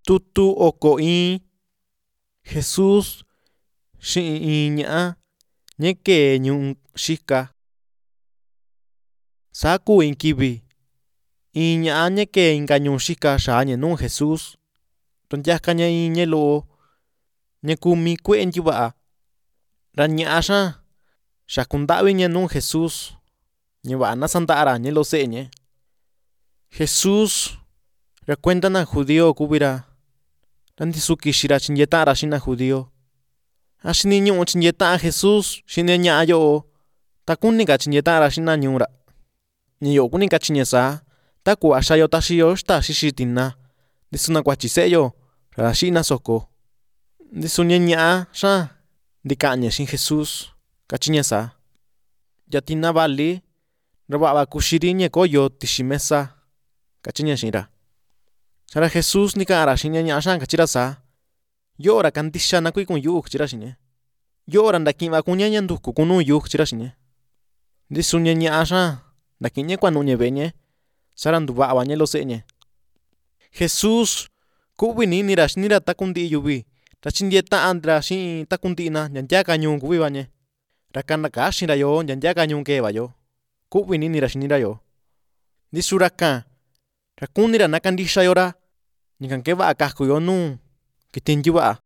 tutu oko iin Jesús xi'in in ña'a ña kee ñu'u xika. Saa kuu iin kivi in ña'a ña kee inka ñu'u xika xaa ña nuu Jesús ta ntiaka ña in ña loo ña kumi kue'e ntiva'a ra ña'a xaan xaku ndavi ña nuu Jesús ña va'a na santa'ara ña loo se'e ña. Jesús ra kuenta na judío kuvi ra ndisu kixira chinyee ta'ara xii na judío. A xini ñu'u chinyee ta'a Jesús xii ña'a yoo ta kuni ka chinyee ta'ara xii na ñuu ra. Ña yoo kuni kachi ña saa ta kuva xaayo taxiyo xtaa xixi tina ntisu na kuachi se'eyo ra xi'i na soko. Ntisu ña ña'a xaan ntikaa ña xi'in Jesús kachi ña saa: yaa tina vali ra va'a va kuxiri ña koyo tixi mesa, kachi ña xi'ira. Sara Jesús ndika'a xi'in ña ña'a xaan kachi ra saa: yo'o ra kantixa na kuikun yu'u, kachi ra xi'in ña. Yo'o ra nta kiiva kuña ña nduku kun nuu yu, kachi ra xi'in ña. Ntisu ña ña'a xaan nta kii ña kuanu'u ña ve'e ña, sa'ra ntuva'a va ña loo se'e ña. Jesús ku'vi ni ini ra xini ra taku nti'i yuvi ra chintiee ta'ara xi'in taku nti'i na ntia ntiaka ñuu kuvi va ña. Ra kana kaxi ra yoo ntia ntiaka ñuu kee va yo, ku'vi ni ini ra xini ra yoo. Ntisu ra kaa ra kuni ra na kantixa yo ra ñakan ke va'a kaku yo nuu kiti ntiva'a.